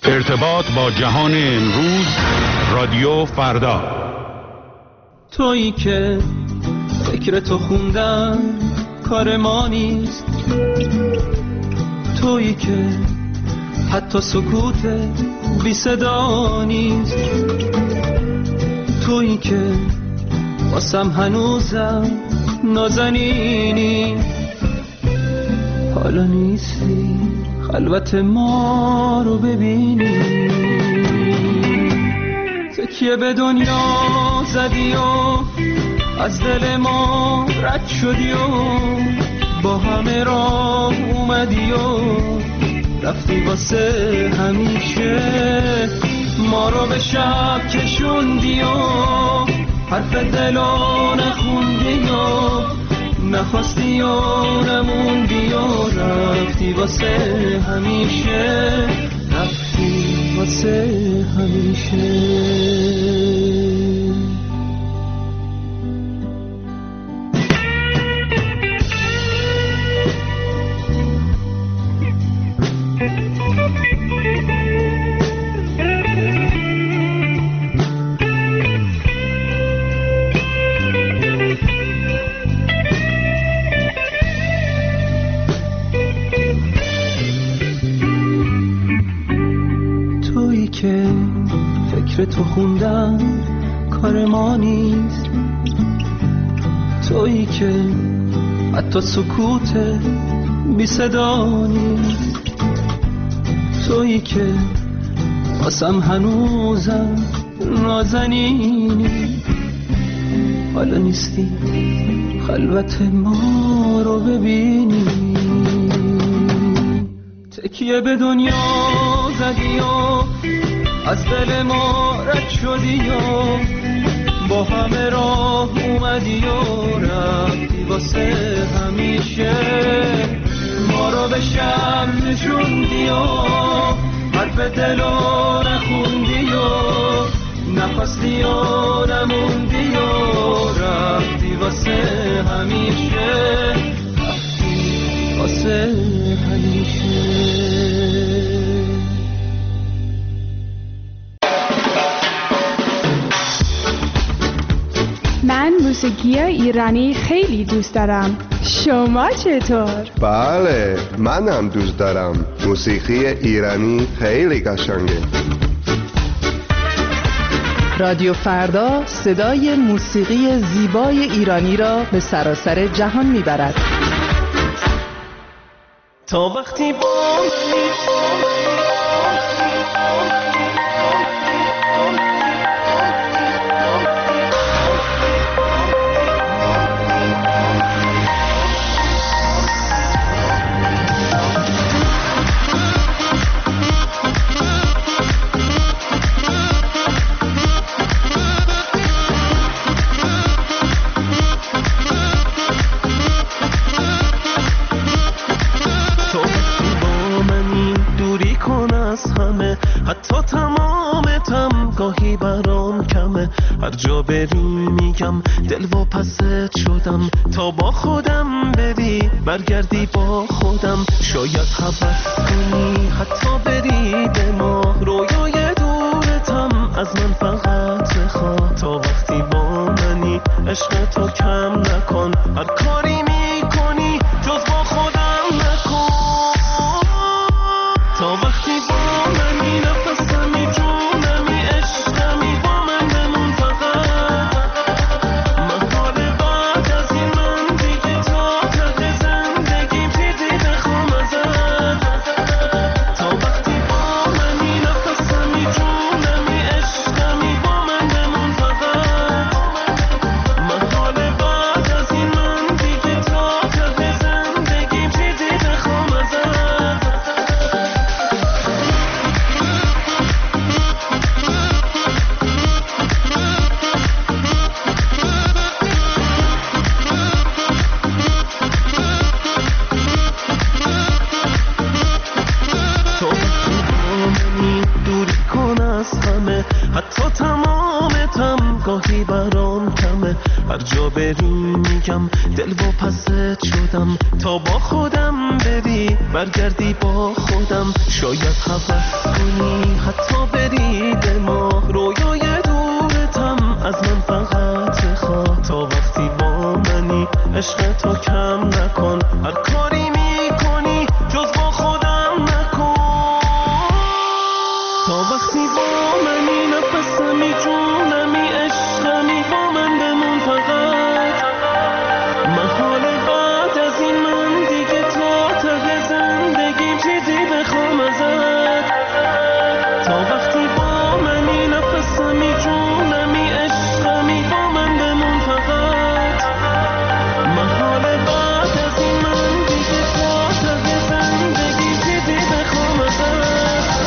ارتباط با جهان امروز، رادیو فردا. تویی که فکر تو خوندن کار ما نیست، تویی که حتی سکوت بی صدا نیست، تویی که واسم هنوزم نازنینی. حالا نیستی خلوت ما رو ببینی، تکیه به دنیا زدی و از دل ما رد شدی و با همه راه اومدی و رفتی واسه همیشه. ما رو به شب کشوندی و حرف دلو نخوندی و نخواستی و نموندی و رفتی واسه همیشه، رفتی واسه همیشه. فکر تو خوندن کار ما نیست، تویی که حتی سکوت بی صدا نیست، تویی که واسم هنوزم نازنینی. حالا نیستی خلوت ما رو ببینی، تکیه به دنیا زدی و از دل ما رد شدی و با همه راه اومدی و رفتی واسه همیشه. ما رو به شب نشوندی و حرف دلو نخوندی و نخواستی و نموندی و رفتی واسه همیشه، رفتی واسه همیشه. من موسیقی ایرانی خیلی دوست دارم. شما چطور؟ بله، منم دوست دارم. موسیقی ایرانی خیلی قشنگه. رادیو فردا صدای موسیقی زیبای ایرانی را به سراسر جهان میبرد. تا وقتی با حتی تمامتم گاهی برام کمه، هر جا بری میگم دل و پست شدم. تا با خودم بری برگردی با خودم، شاید حبس کنی حتی بری به ما. رویای دورتم از من فقط بخواه، تا وقتی با منی عشق تو کم نکن. هر کاری میکنی جز با خودم نکن. تا وقتی با منی نفسمی جونمی عشقمی با من بمون فقط. محال بعد از این من دیگه تا ته زندگیم چیزی بخوام ازت. تا وقتی با منی نفسمی جونمی عشقمی با من بمون فقط. محال بعد از این من دیگه تا ته زندگیم چیزی بخوام ازت. حتی تمامتم گاهی برام کمه، هر جا بری میگم دل و پست شدم تا با خودم بری برگردی با خودم شاید هوس کنی حتی بری به ما رویای دورتم از من فقط خواه تا وقتی با منی عشق تو کم نکن هر کاری میکنی جز با خودم نکن تا وقتی با منی نفسمی جونمی عشقمی با من بمون فقط محال بعد از این من دیگه تا ته زندگیم چیزی بخوام ازت تا وقتی با منی نفسمی جونمی عشقمی با من بمون فقط محال بعد از این من دیگه تا ته زندگیم چیزی بخوام ازت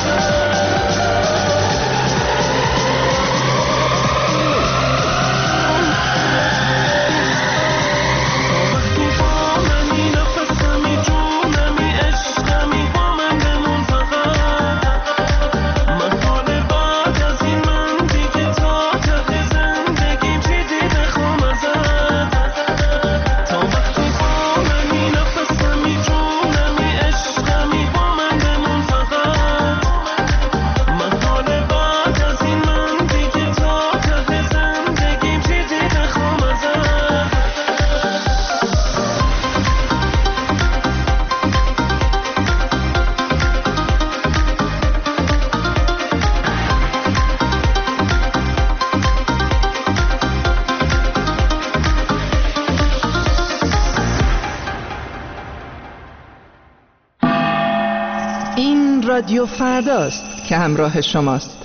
رادیو فرداست که همراه شماست.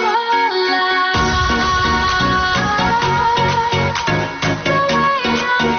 Yeah.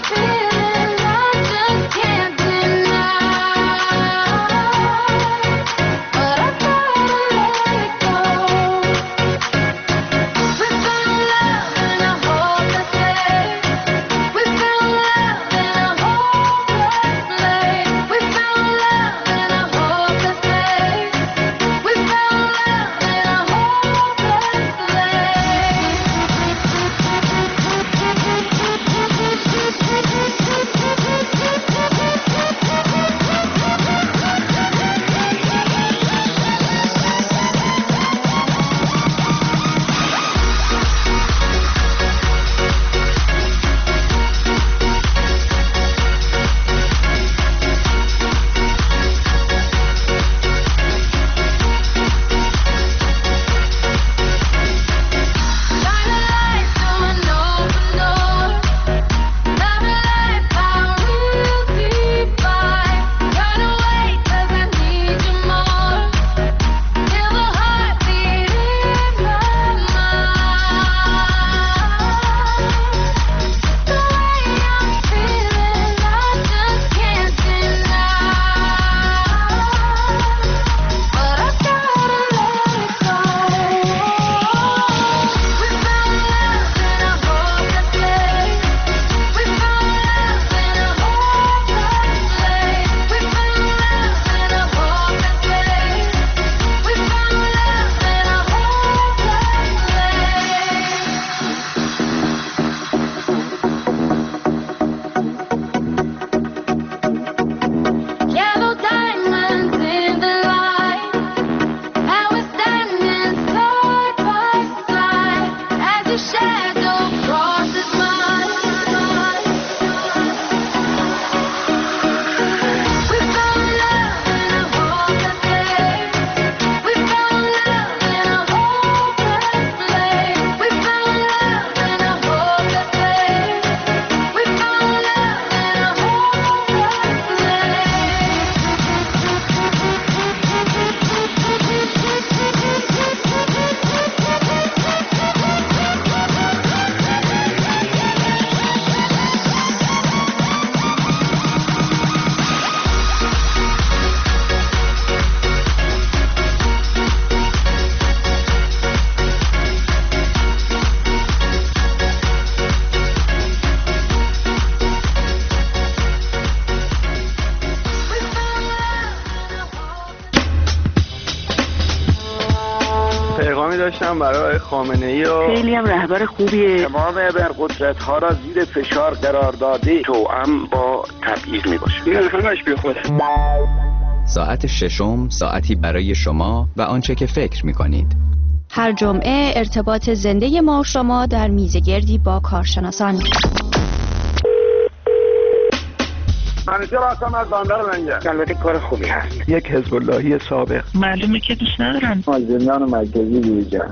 میکنم برای خامنه‌ای و خیلی هم رهبر خوبیه. تمام ابرقدرت‌ها را زیر فشار قرار داده، توأم با تبعیض میباشه. این همش بی خوده. ساعت ششم ساعتی برای شما و آنچه که فکر میکنید. هر جمعه ارتباط زنده ما و شما در میزگردی با کارشناسان. منیجر هستم از بندر منگه. البته کار خوبی هست. یک حزب اللهی سابق. معلومه که دوست ندارن. زندان مرکزی دیجا.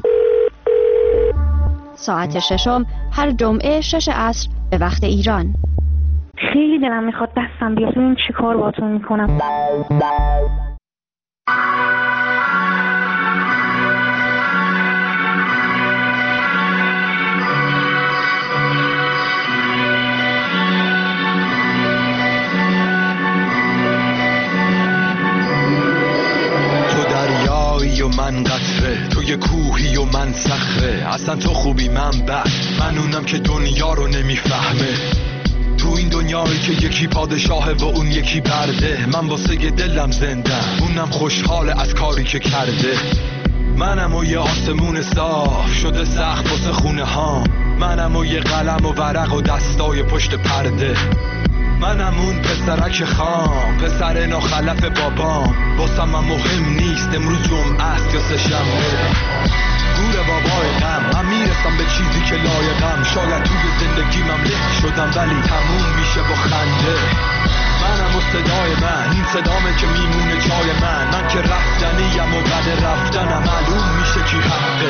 ساعت ششم هر جمعه 6 عصر به وقت ایران. خیلی دلم میخواد دستم بیاد ببینم چی کار باهاتون میکنم. و من قطره، تو یه کوهی و من صخره. اصلا تو خوبی من بد، من اونم که دنیا رو نمیفهمه. تو این دنیایی که یکی پادشاهه و اون یکی برده، من واسه دلم زندم، اونم خوشحاله از کاری که کرده. منم و یه آسمون صاف شده سخت واسه خونه ها، منم و یه قلم و ورق و دستای پشت پرده. منم اون پسرک خام، پسر ناخلف بابام، واسم من مهم نیست امروز جمعه است یا سه‌شنبه. گور بابای غم، من میرسم به چیزی که لایقم. شاید توی زندگیمم له شدم ولی تموم میشه با خنده. منم و صدای من، این صدامه که میمونه جای من که رفتنیم و بعد رفتنم معلوم میشه کی حقه.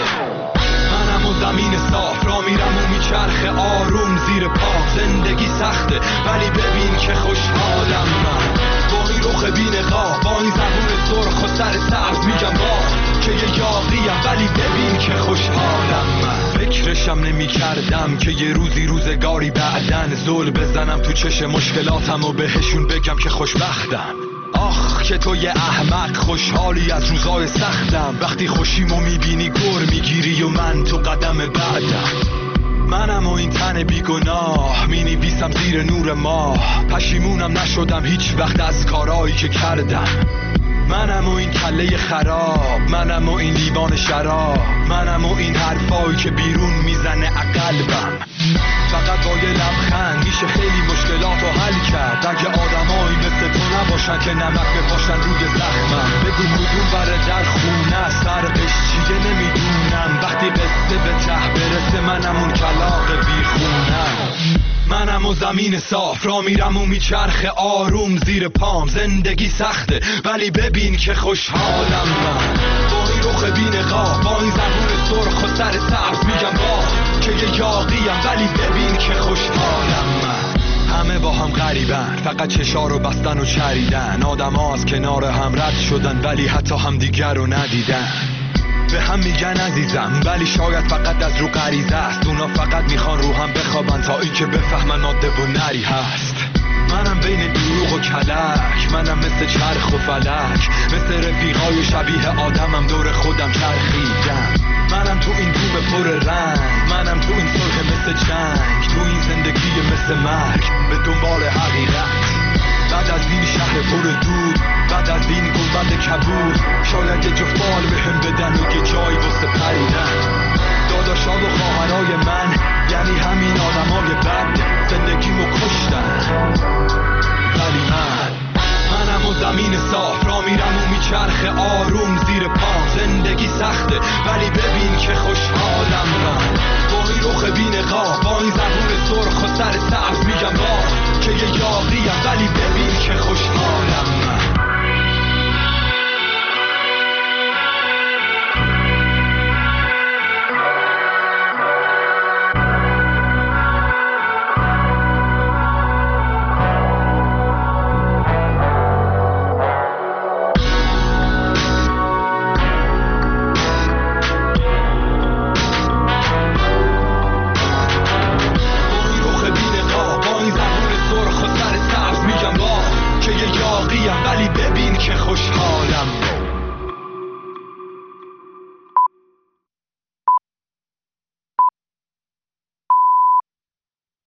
منم و زمین صاف را میرم و میچرخه آروم زیر پا. زندگی سخته ولی ببین که خوشحالم من، با این رخ بی‌نقاب، با این زبون سرخ و سر سبز میگم با که یه یاغیم ولی ببین که خوشحالم من. فکرشم نمی کردم که یه روزگاری بعدن زل بزنم تو چش مشکلاتم و بهشون بگم که خوشبختم. آخ که تو یه احمق خوشحالی از روزای سختم، وقتی خوشیمو میبینی گر میگیری و من تو قدم بعدم. منم و این تن بیگناه مینویسم زیر نور ماه، پشیمونم نشدم هیچ وقت از کارایی که کردم. منم و این کله خراب، منم و این لیوان شراب، منم و این حرفایی که بیرون میزنه قلبم. فقط با یه لبخند میشه خیلی مشکلاتو حل کرد. اگه آدمایی مثل تو نباشن که نمک بپاشن روی زخمم، بگو مدون بره در خونه فرقش چیه نمیدونم. وقتی قصه به ته برسه منم اون کلاغ بیخونم. منم و زمین صاف را میرم و میچرخه آروم زیر پام. زندگی سخته ولی ببین که خوشحالم من، با این رخ بی‌نقاب، با این زبون سرخ و سر سبز میگم با که یه یاغیم ولی ببین که خوشحالم من. همه با هم غریبن، فقط چشا رو بستن و چریدن. آدم ها از کنار هم رد شدن ولی حتی هم دیگر رو ندیدن. به هم میگن عزیزم ولی شاید فقط از رو غریزه است. اونا فقط میخوان رو هم بخوابن تا این که بفهمن ماده و نری هست. منم بین دروغ و کلک، منم مثل چرخ و فلک، مثل رفیقای شبیه آدمم دور خودم چرخیدم. منم تو این بوم پر رنگ، منم تو این صلح مثل جنگ، تو این زندگی مثل مرگ به دنبال حقیقت. بعد از این شهر پر دود، بعد از این گنبد کبود، شاید یه جفت بال بهم بدن و یه جایی واسه پریدن. داداشا و خواهرای من یعنی همین آدمای